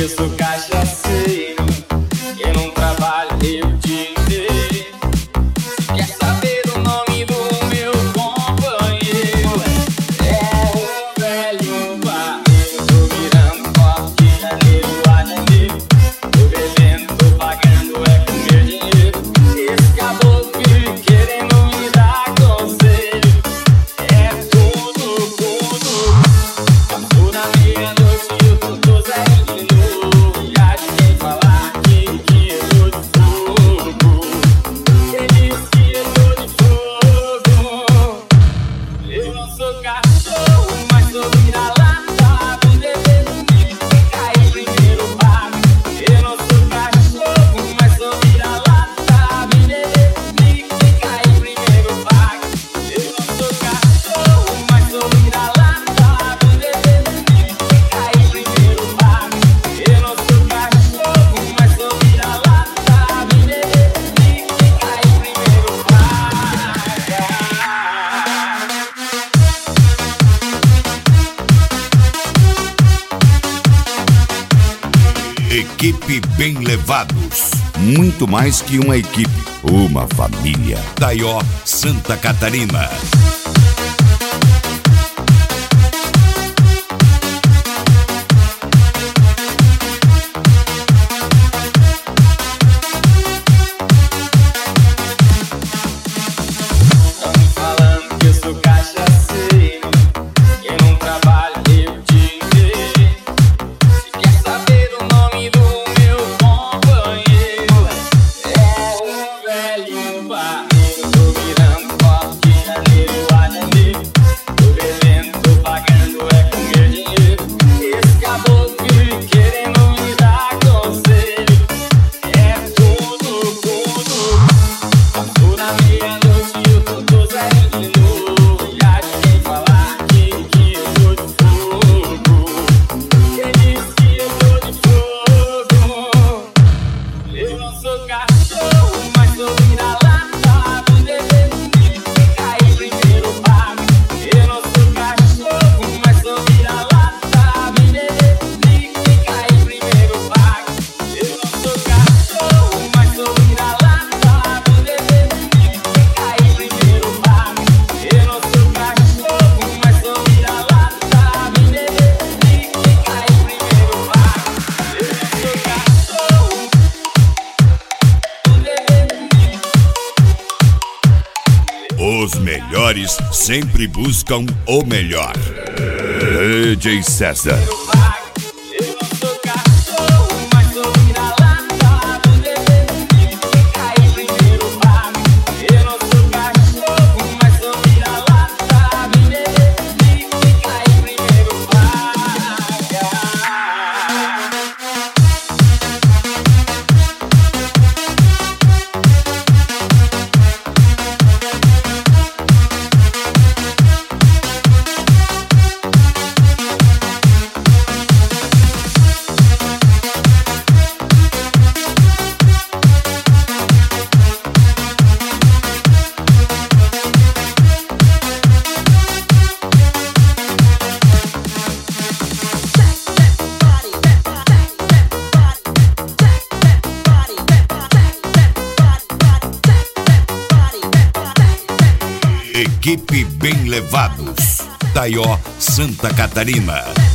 eu sou cachaceiro e não trabalho o dia inteiro. Quer saber o nome do meu companheiro? É um velho barreiro. Tô virando copo de janeiro a janeiro. Tô bebendo, tô pagando, é com meu dinheiro. Esse caboclo vive querendo me dar conselho. É tudo. Passou na meia-noite e eu tô zero de novo. Já de quem falar que eu tô de fogo. Quem disse que eu tô de fogo? Eu não sou cachorro, mas sou vira-lata. Vem beber comigo, quem cair primeiro paga. Eu não sou cachorro, mas sou vira-lata. Vem beber comigo, quem cair primeiro paga. Eu não sou cachorro, mas sou vira-lata. Vem beber comigo, quem cair primeiro paga. Eu não sou cachorro, mas sou vira-lata. Vem beber comigo, quem cair primeiro paga. Equipe Bem Levados. Muito mais que uma equipe, uma família. Taió, Santa Catarina. Tão me falando que eu sou cachaceiro, eu não trabalho o dia inteiro. Se quer saber o nome do meu companheiro, é um velho barreiro. Tô virando copo de janeiro a janeiro. Tô bebendo, tô pagando, é com meu dinheiro. Esse caboclo vive querendo me dar conselho. É tudo. Passou na meia-noite e eu tô zero de novo. Já de quem falar que eu tô de fogo. Quem disse que eu tô de fogo? Eu não sou cachorro, mas sou vira-lata. Vem beber comigo, quem cair primeiro paga. Eu não sou cachorro, mas sou vira-lata. Vem beber comigo, quem cair primeiro paga. Eu não sou cachorro, mas sou vira-lata. Vem beber comigo, quem cair primeiro paga. Eu não sou cachorro, mas sou vira-lata. Vem beber comigo, quem cair primeiro paga. Eu não sou cachorro, vem beber comigo. Os melhores sempre buscam o melhor. DJ César. Eu não sou cachorro, mas sou vira-lata. Vem beber comigo, quem cair primeiro paga. Eu não sou cachorro, mas sou vira-lata. Vem beber comigo, quem cair primeiro paga. Equipe Bem Levados. Taió, Santa Catarina.